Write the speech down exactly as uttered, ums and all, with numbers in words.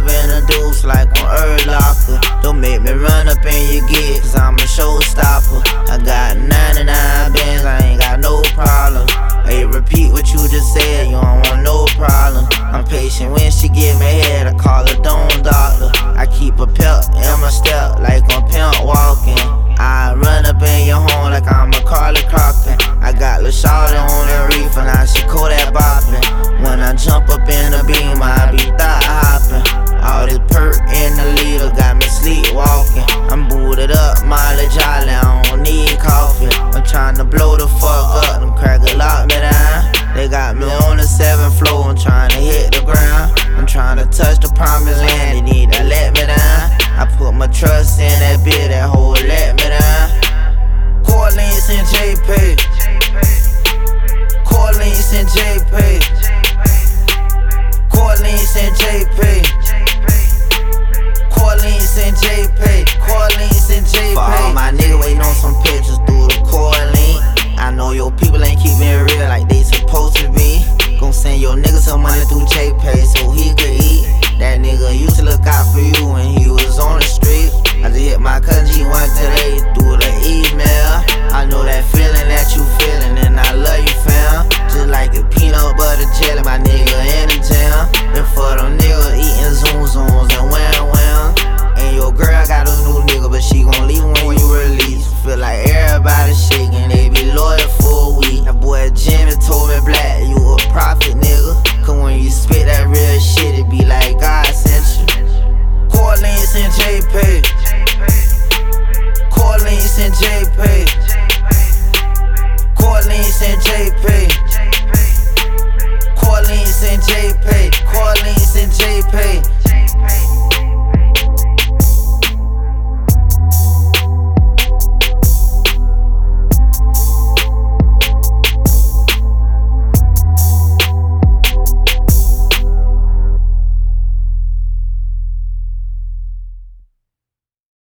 in a deuce like on Earl Locker. Don't make me run up in your gear, cause I'm a showstopper. I got ninety-nine bands, I ain't got no problems. Hey, repeat what you just said, you don't want no problem. I'm patient when she give me head, I call her Dome Doctor. I keep a pep in my step like I'm pimp walking. I run up in your home like I'm a Carly Crocker. I got Lil' Shawty on the reefer, now she Kodak bopping. When I jump up in the beam, I be thought hopping. All this perk in the leader got me sleepwalking. I'm booted up, Molly Jolly, I don't need coffee. I'm tryna blow the fuck up, them crackers lock me down. They got me on the seventh floor, I'm tryna hit the ground. I'm tryna touch the promised land, they need to let me down. I put my trust in that bitch, that hoe let me down. Corleans and J-Pay, Corleans and J-Pay, Corleans and J-Pay, Corleans and J-Pay, Corleans and J-Pay. For all my niggas waiting on some pictures through the Corlean. I know your people ain't keeping it real like they supposed to be. Gon' send your nigga some money through J-Pay so he could eat. That nigga used to look out for you and